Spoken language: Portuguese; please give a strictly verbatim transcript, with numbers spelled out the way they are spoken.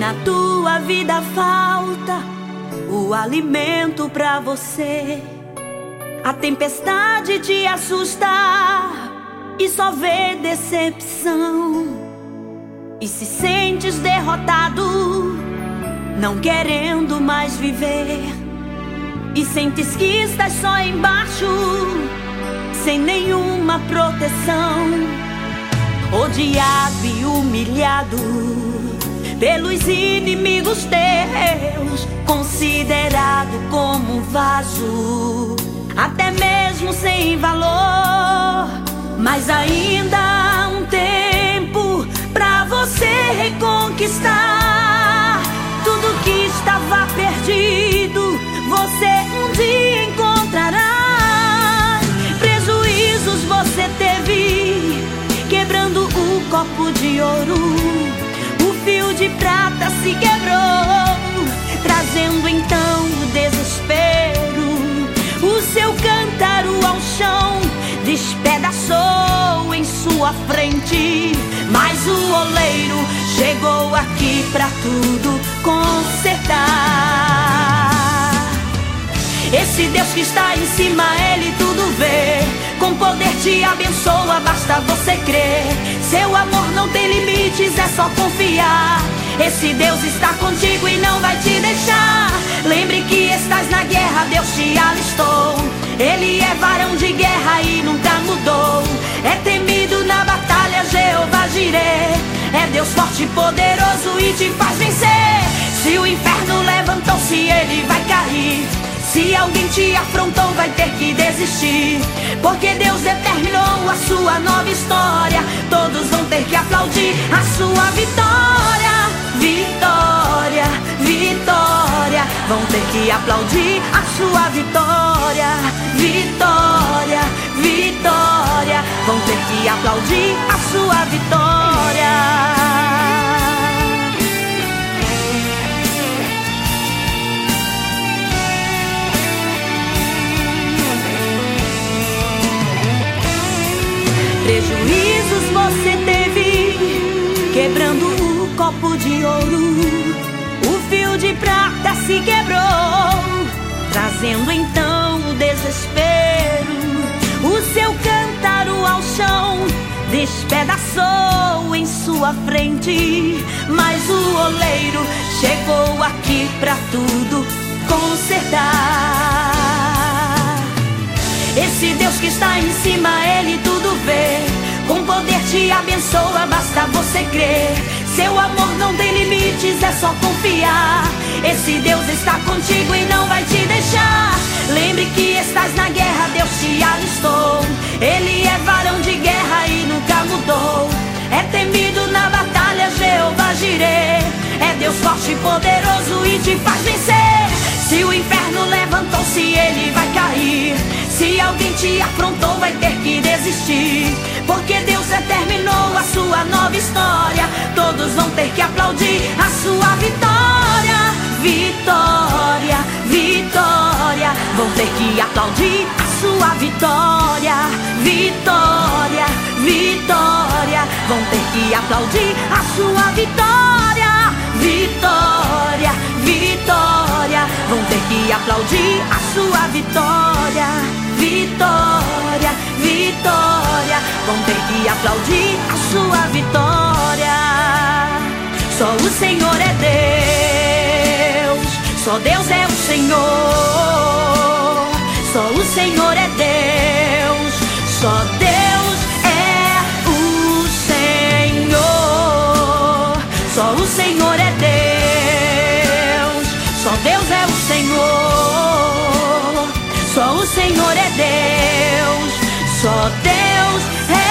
na tua vida falta o alimento pra você, a tempestade te assusta e só vê decepção, e se sentes derrotado, não querendo mais viver, e sentes que estás só embaixo, sem nenhuma proteção, odiado e humilhado pelos inimigos teus, considerado como um vaso, até mesmo sem valor. Mas ainda há um tempo pra você reconquistar tudo que estava perdido. Você um dia encontrará. Prejuízos você teve, quebrando o copo de ouro. O fio de prata se quebrou, trazendo então o desespero. O seu cântaro ao chão despedaçou em sua frente, mas o oleiro chegou aqui pra tudo consertar. Esse Deus que está em cima, Ele tudo vê, com poder te abençoa, basta você crer. Seu amor não tem limites, é só confiar. Esse Deus está contigo e não vai te deixar. Lembre que estás na guerra, Deus te alistou. Ele é varão de guerra e nunca mudou. É temido na batalha, Jeová Jireh. É Deus forte e poderoso e te faz vencer. Se o inferno levantou-se, ele vai cair. Se alguém te afrontou, vai ter que desistir, porque Deus determinou a sua nova história. Todos vão ter que aplaudir a sua vitória. Vitória, vitória, vão ter que aplaudir a sua vitória. Vitória, vitória, vão ter que aplaudir a sua vitória. Prejuízos você teve, quebrando o copo de ouro. O fio de prata se quebrou, trazendo então o desespero. O seu cântaro ao chão despedaçou em sua frente, mas o oleiro chegou aqui pra tudo consertar. Esse Deus que está em cima, Ele tudo vê, com poder te abençoa, basta você crer. Seu amor não tem limites, é só confiar. Esse Deus está contigo e não vai te deixar. Lembre que estás na guerra, Deus te alistou. Ele é varão de guerra e nunca mudou. É temido na batalha, Jeová Jireh. É Deus forte e poderoso e te faz vencer. Se o inferno levantou-se, ele vai cair. Se alguém te afrontou, vai ter que desistir, porque Deus determinou a sua nova história. Todos vão ter que aplaudir a sua vitória. Vitória, vitória, vão ter que aplaudir a sua vitória. Vitória, vitória, vão ter que aplaudir a sua vitória. Vitória, vitória, vão ter que aplaudir a sua vitória. Vitória, vitória, vão ter que aplaudir a sua vitória. Só o Senhor é Deus, só Deus é o Senhor. Só o Senhor é Deus, só Deus é o Senhor. Só o Senhor é Deus, só Deus é o Senhor. Só o Senhor é Deus, só Deus é